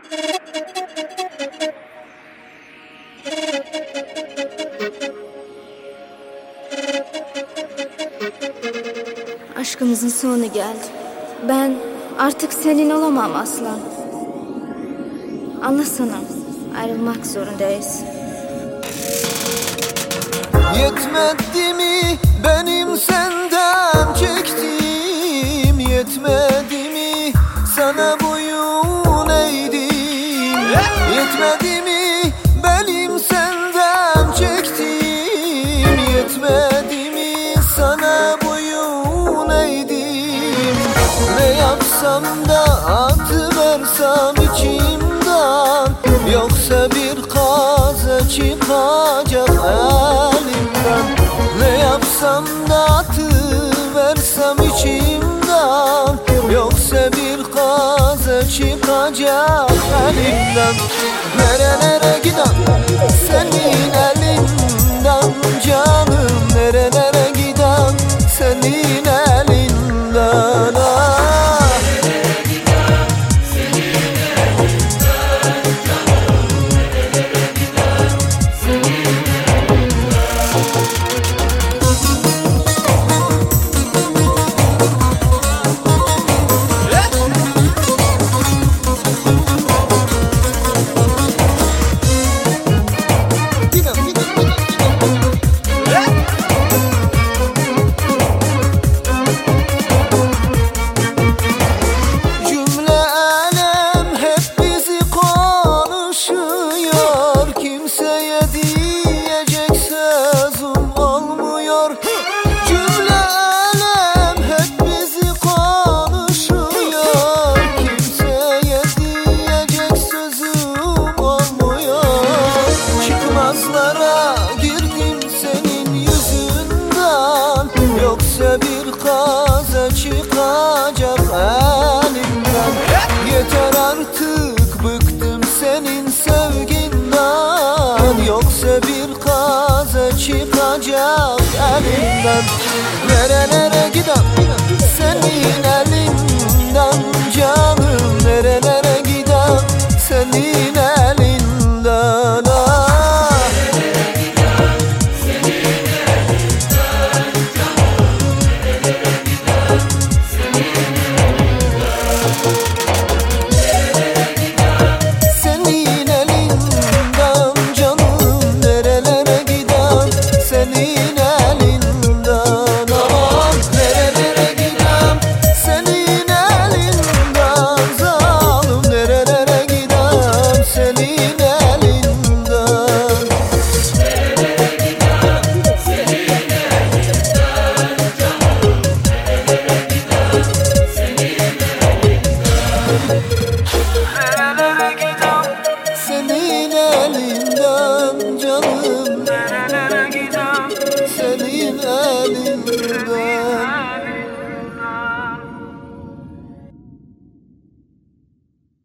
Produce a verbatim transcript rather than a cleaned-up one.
Aşkımızın sonu geldi. Ben artık senin olamam aslan. Anlasana, ayrılmak zorundayız. Yetmedi mi benim senden çektiğim? Yetmedi mi sana boyun eğdim? Yetmedi mi benim senden çektiğim? Yetmedi mi sana boyun eğdim? Ne yapsam da atıversem içimden, yoksa bir kaza çıkacak elimden. Ne yapsam da atıversem içimden, yoksa bir kaza çıkacak elimden. Nerelere giden senin elinden canım, nerelere giden senin elinden. Ah. Kimseye diyecek sözüm olmuyor. Cümle alem hep bizi konuşuyor. Kimseye diyecek sözüm olmuyor. Çıkmazlara girdim senin yüzünden, yoksa bir kaza çıkacak elimden. Yeter artık, bıktım senin sevginden, yoksa bir kaza çıkacak elimden. Nerelere giden senin el